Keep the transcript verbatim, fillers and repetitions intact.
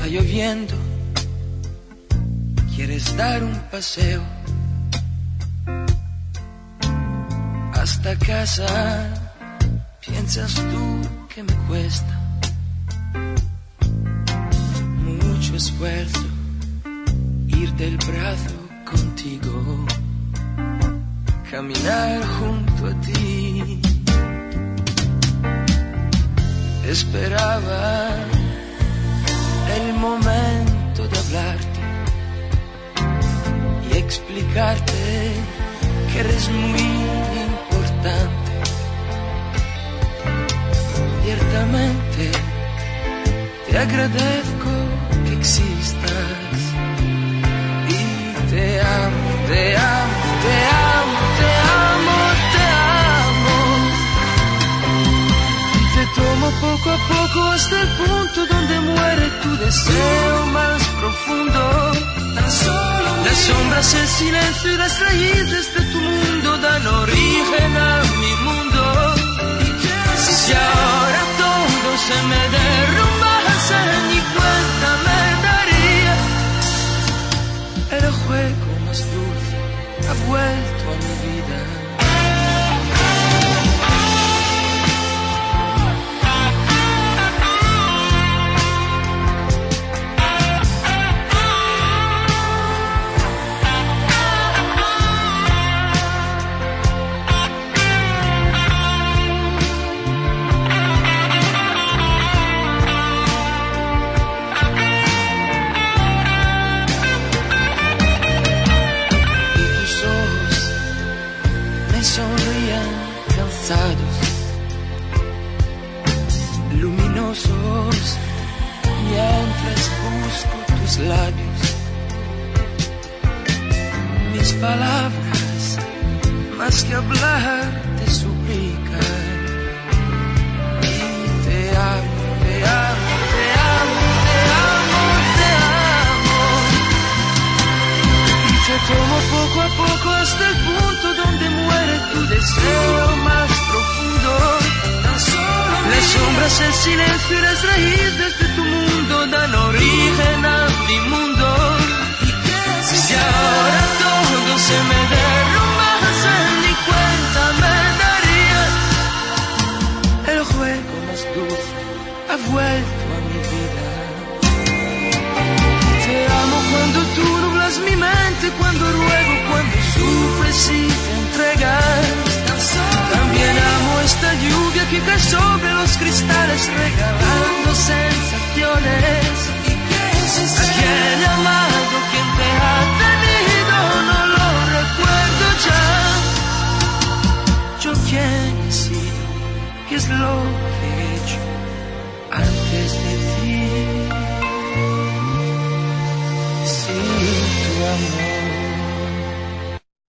lloviendo, quieres dar un paseo hasta casa, piensas tú que me cuesta mucho esfuerzo ir del brazo contigo, caminar junto a ti. Esperaba el momento de hablarte y explicarte que eres muy importante. Ciertamente te agradezco que existas y te amo, te amo, te amo, te amo, te amo. Y te tomo poco a poco hasta el punto donde muere tu deseo más profundo. Tan solo las sombras, el silencio y las raíces de tu mundo dan origen a mi mundo. Si ahora todo se me derrumbase, ni cuenta me daría. El juego más dulce ha vuelto a mi vida. Luminosos, mientras busco tus labios, mis palabras, más que hablar, te suplican. Y te amo, te amo, te amo, te amo, te amo. Y te tomo poco a poco hasta el punto donde muere tu deseo más profundo. Las sombras, el silencio y las raíces de tu mundo dan origen a mi mundo. Si ahora todo se me derrumbase, ni cuenta me daría. El juego más dulce ha vuelto a mi vida. Te amo cuando tú nublas mi mente, cuando ruego, cuando sufres y te entregas. También amo esta lluvia que cae sobre los cristales, regalando sensaciones. Aquel amado quien te ha tenido no lo recuerdo ya. Yo quién he sido, qué es lo que he hecho antes de ti. Sin tu amor.